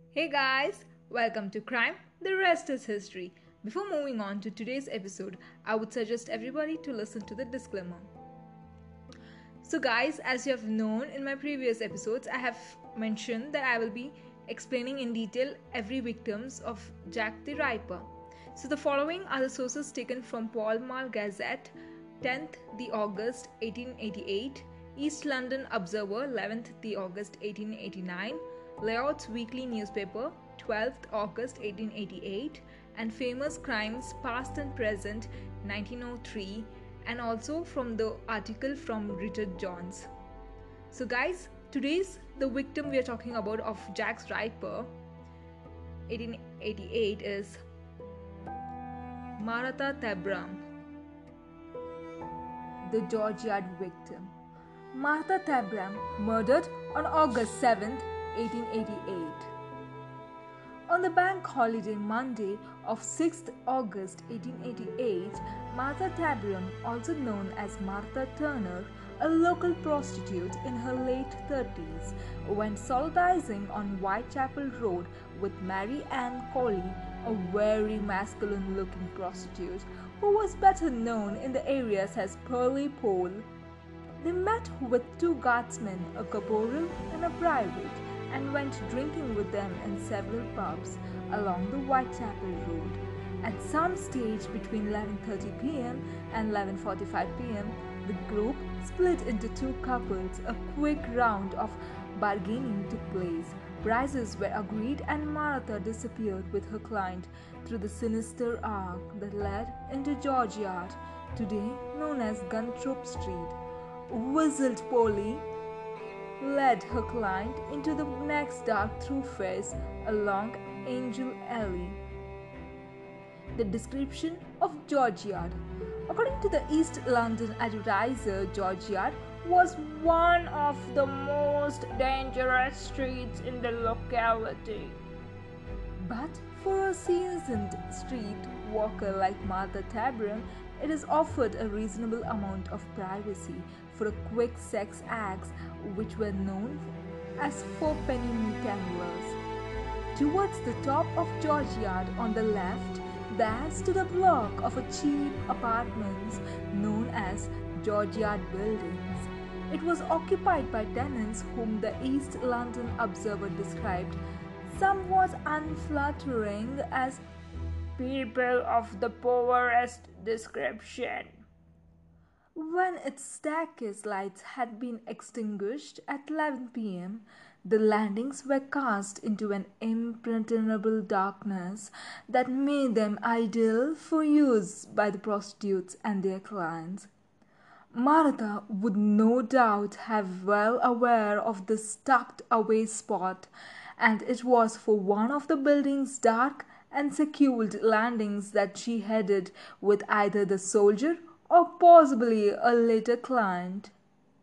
Hey guys, welcome to Crime, the rest is history. Before moving on to today's episode, I would suggest everybody to listen to the disclaimer. So, guys, as you have known in my previous episodes, I have mentioned that I will be explaining in detail every victims of Jack the Ripper. So, the following are the sources taken from Pall Mall Gazette, 10th the August 1888, East London Observer, 11th the August 1889, Layouts Weekly Newspaper, 12th August 1888, and Famous Crimes Past and Present, 1903, and also from the article from Richard Jones. So guys, today's the victim we are talking about of Jack's Ripper 1888 is Martha Tabram, the George Yard victim. Martha Tabram murdered on August 7th, 1888. On the bank holiday Monday of 6th August 1888, Martha Tabram, also known as Martha Turner, a local prostitute in her late 30s, went solidarizing on Whitechapel Road with Mary Ann Coley, a very masculine-looking prostitute who was better known in the areas as Pearly Pole. They met with two guardsmen, a corporal and a private, and went drinking with them in several pubs along the Whitechapel Road. At some stage between 11:30 p.m. and 11:45 p.m., the group split into two couples. A quick round of bargaining took place. Prices were agreed and Martha disappeared with her client through the sinister arc that led into George Yard, today known as Gunthorpe Street. Whistled Polly led her client into the next dark thoroughfares along Angel Alley. The description of George Yard. According to the East London Advertiser, George Yard was one of the most dangerous streets in the locality. But for a seasoned street walker like Martha Tabram, it is offered a reasonable amount of privacy for a quick sex acts which were known as fourpenny gamblers. Towards the top of George Yard on the left, there stood a block of cheap apartments known as George Yard Buildings. It was occupied by tenants whom the East London Observer described somewhat unflattering as people of the poorest description. When its staircase lights had been extinguished at 11 p.m., the landings were cast into an impenetrable darkness that made them ideal for use by the prostitutes and their clients. Martha would no doubt have well aware of this tucked away spot, and it was for one of the building's dark and secured landings that she headed with either the soldier or possibly a later client.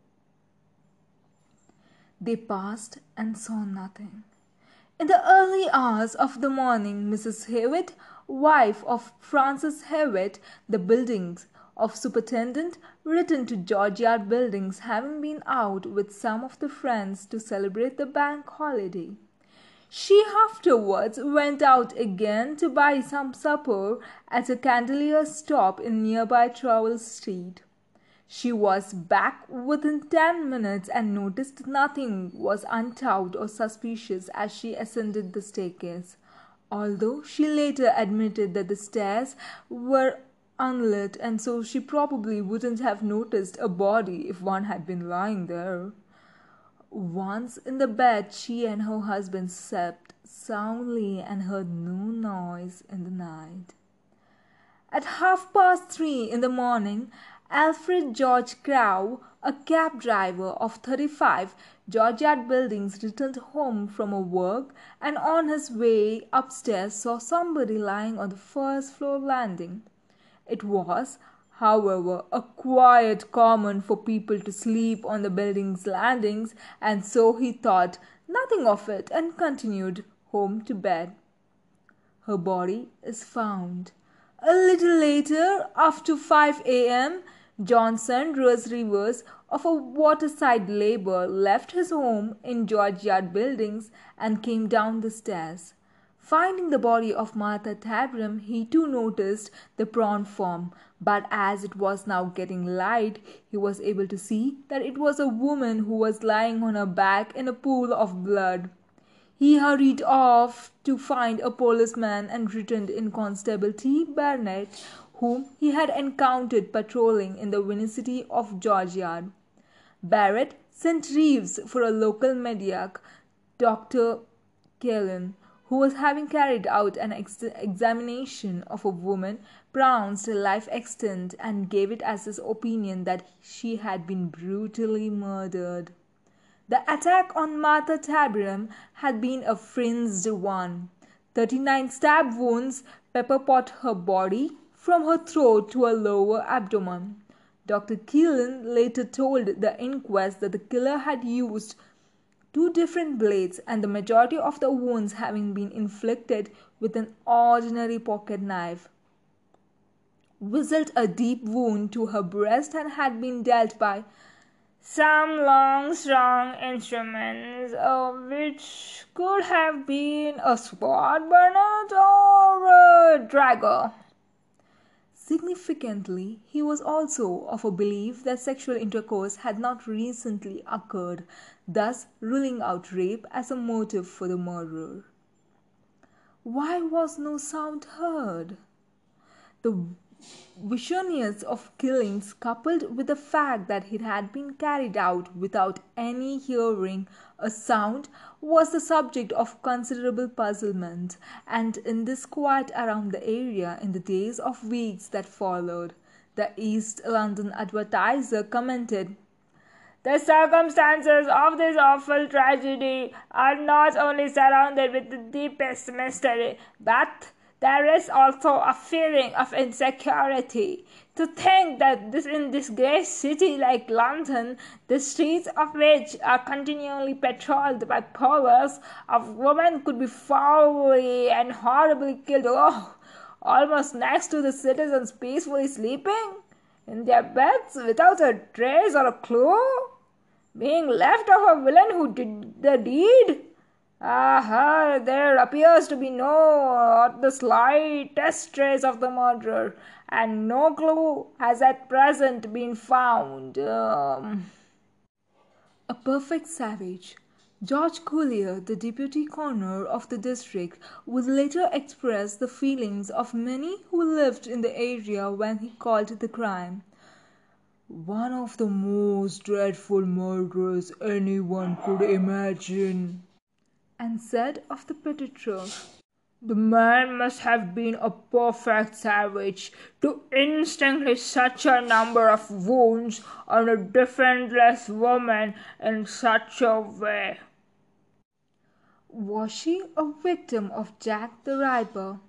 They passed and saw nothing. In the early hours of the morning, Mrs. Hewitt, wife of Francis Hewitt, the buildings of superintendent, returned to George Yard Buildings, having been out with some of the friends to celebrate the bank holiday. She afterwards went out again to buy some supper at a candelier stop in nearby Trowell Street. She was back within 10 minutes and noticed nothing was untoward or suspicious as she ascended the staircase, although she later admitted that the stairs were unlit and so she probably wouldn't have noticed a body if one had been lying there. Once in the bed, she and her husband slept soundly and heard no noise in the night. At 3:30 in the morning, Alfred George Crowe, a cab driver of 35 George Yard Buildings, returned home from work and on his way upstairs saw somebody lying on the first floor landing. It was, however, a quiet common for people to sleep on the building's landings, and so he thought nothing of it and continued home to bed. Her body is found. A little later, after 5 a.m., John Sanders Rivers, of a waterside laborer, left his home in George Yard Buildings and came down the stairs. Finding the body of Martha Tabram, he too noticed the prawn form, but as it was now getting light, he was able to see that it was a woman who was lying on her back in a pool of blood. He hurried off to find a policeman and returned in Constable T. Barnett, whom he had encountered patrolling in the vicinity of George Yard. Barrett sent Reeves for a local medic, Dr. Kellen, who was having carried out an examination of a woman pronounced life extant and gave it as his opinion that she had been brutally murdered. The attack on Martha Tabram had been a frenzied one. 39 stab wounds pepper-pot her body from her throat to her lower abdomen. Dr. Keelan later told the inquest that the killer had used 2 different blades and the majority of the wounds having been inflicted with an ordinary pocket knife. Whistled a deep wound to her breast and had been dealt by some long, strong instruments, which could have been a sword, bayonet, or a dagger. Significantly, he was also of a belief that sexual intercourse had not recently occurred, thus ruling out rape as a motive for the murder. Why was no sound heard? The viciousness of killings, coupled with the fact that it had been carried out without any hearing a sound, was the subject of considerable puzzlement, and in this quiet around the area in the days or weeks that followed, the East London Advertiser commented, "The circumstances of this awful tragedy are not only surrounded with the deepest mystery, but there is also a feeling of insecurity. To think that in this great city like London, the streets of which are continually patrolled by police, of women could be foully and horribly killed, almost next to the citizens peacefully sleeping in their beds without a trace or a clue, being left of a villain who did the deed. There appears to be the slightest trace of the murderer, and no clue has at present been found." A perfect savage. George Collier, the deputy coroner of the district, would later express the feelings of many who lived in the area when he called the crime one of the most dreadful murders anyone could imagine, and said of the perpetrator, "The man must have been a perfect savage to inflict such a number of wounds on a defenseless woman in such a way." Was she a victim of Jack the Ripper?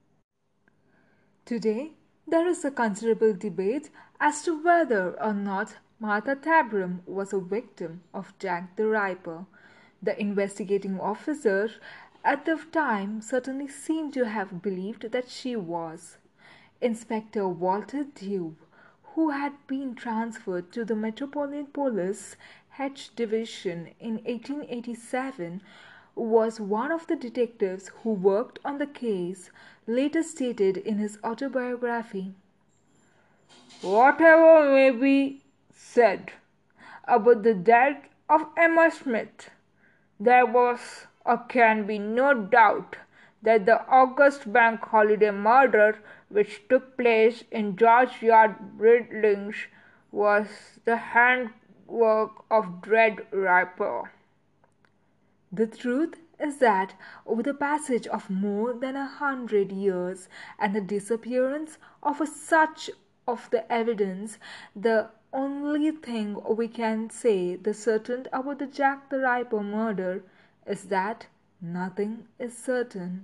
Today, there is a considerable debate as to whether or not Martha Tabram was a victim of Jack the Ripper. The investigating officer at the time certainly seemed to have believed that she was. Inspector Walter Dube, who had been transferred to the Metropolitan Police H Division in 1887, was one of the detectives who worked on the case, later stated in his autobiography, "Whatever may be said about the death of Emma Smith, there was or can be no doubt that the August Bank Holiday murder which took place in George Yard Buildings was the handwork of Dread Ripper." The truth is that over the passage of more than 100 years and the disappearance of such of the evidence, the only thing we can say the certain about the Jack the Ripper murder is that nothing is certain.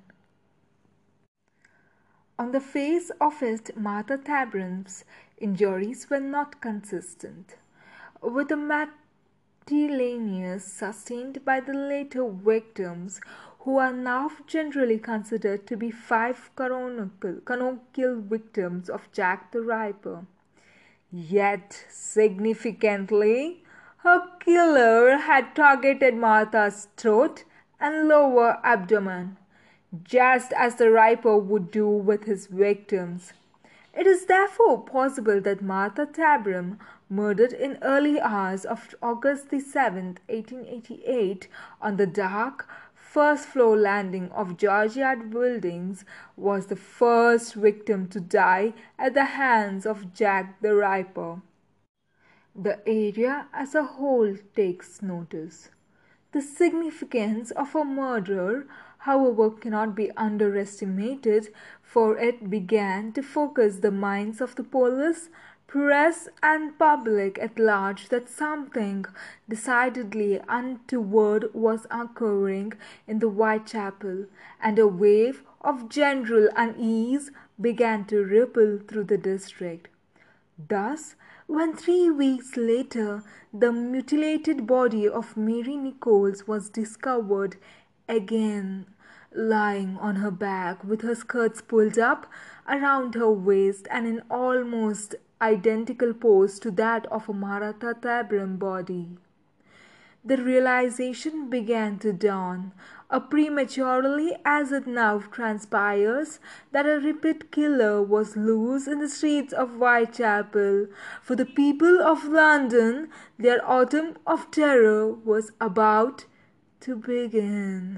On the face of it, Martha Tabram's injuries were not consistent with the miscellaneous sustained by the later victims, who are now generally considered to be 5 canonical victims of Jack the Ripper. Yet, significantly, her killer had targeted Martha's throat and lower abdomen, just as the Ripper would do with his victims. It is therefore possible that Martha Tabram, murdered in early hours of August the 7th, 1888, on the dark first-floor landing of George Yard Buildings, was the first victim to die at the hands of Jack the Ripper. The area as a whole takes notice. The significance of a murder, however, cannot be underestimated, for it began to focus the minds of the police, press, and public at large that something decidedly untoward was occurring in the Whitechapel, and a wave of general unease began to ripple through the district. Thus, when 3 weeks later the mutilated body of Mary Nichols was discovered, again lying on her back with her skirts pulled up around her waist and in almost identical pose to that of a Martha Tabram body, the realization began to dawn, prematurely as it now transpires, that a repeat killer was loose in the streets of Whitechapel. For the people of London, their autumn of terror was about to begin.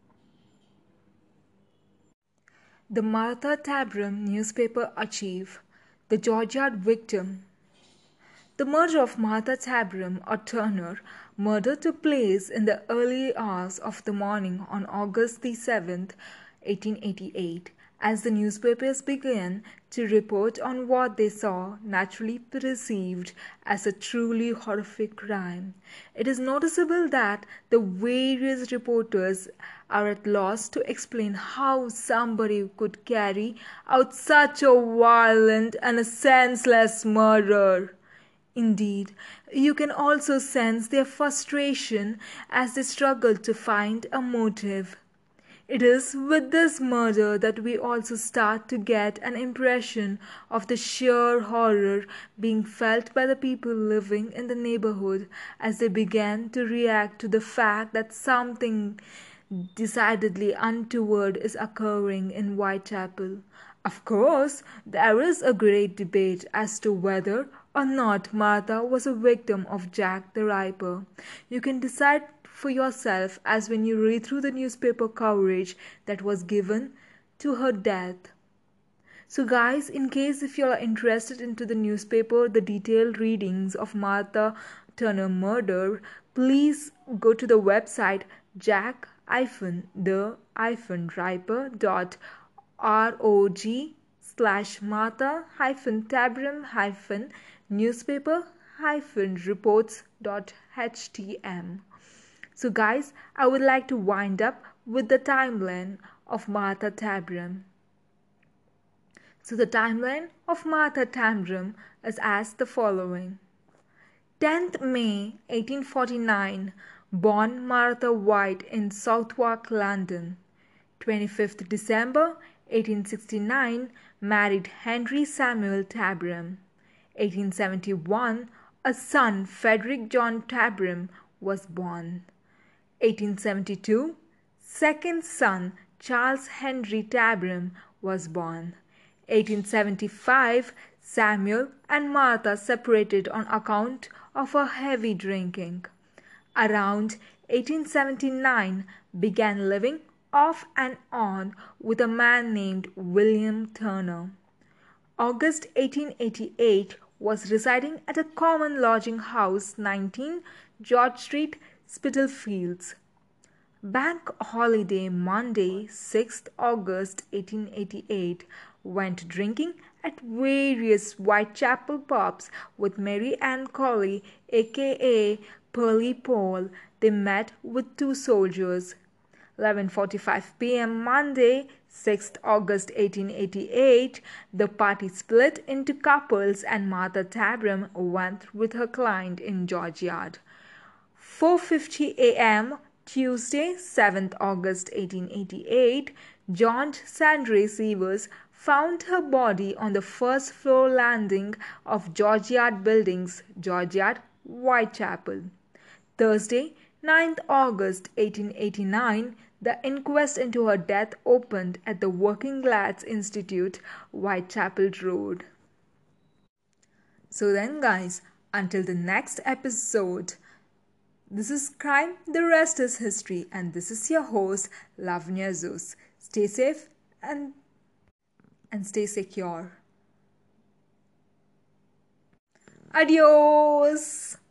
The Martha Tabram newspaper archive. The George Yard victim. The murder of Martha Tabram, or Turner, murder took place in the early hours of the morning on August the 7th, 1888, as the newspapers began to report on what they saw, naturally perceived as a truly horrific crime. It is noticeable that the various reporters are at loss to explain how somebody could carry out such a violent and a senseless murder. Indeed, you can also sense their frustration as they struggle to find a motive. It is with this murder that we also start to get an impression of the sheer horror being felt by the people living in the neighborhood as they began to react to the fact that something decidedly untoward is occurring in Whitechapel. Of course, there is a great debate as to whether or not Martha was a victim of Jack the Ripper. You can decide for yourself as when you read through the newspaper coverage that was given to her death. So guys, in case if you are interested into the newspaper, the detailed readings of Martha Turner murder, please go to the website jack-rog/Martha-Tabram-newspaper-reports.htm. So guys, I would like to wind up with the timeline of Martha Tabram. So the timeline of Martha Tabram is as the following. 10th May 1849, born Martha White in Southwark, London. 25th December 1869, married Henry Samuel Tabram. 1871, a son, Frederick John Tabram, was born. 1872, second son, Charles Henry Tabram, was born. 1875, Samuel and Martha separated on account of her heavy drinking. Around 1879, began living off and on with a man named William Turner. August 1888, was residing at a common lodging house 19 George Street, Spitalfields. Bank holiday Monday, 6th August 1888, went drinking at various Whitechapel pubs with Mary Ann Colley, aka Pearly Paul. They met with 2 soldiers. 11:45 p.m. Monday, 6th August 1888, the party split into couples and Martha Tabram went with her client in George Yard. 4:50 a.m., Tuesday, 7th August 1888, George Sandray Severs found her body on the first floor landing of George Yard Buildings, George Yard, Whitechapel. Thursday, 9th August 1889, the inquest into her death opened at the Working Lads Institute, Whitechapel Road. So then guys, until the next episode, this is Crime, the rest is history, and this is your host, Lavanya Zeus. Stay safe and stay secure. Adios!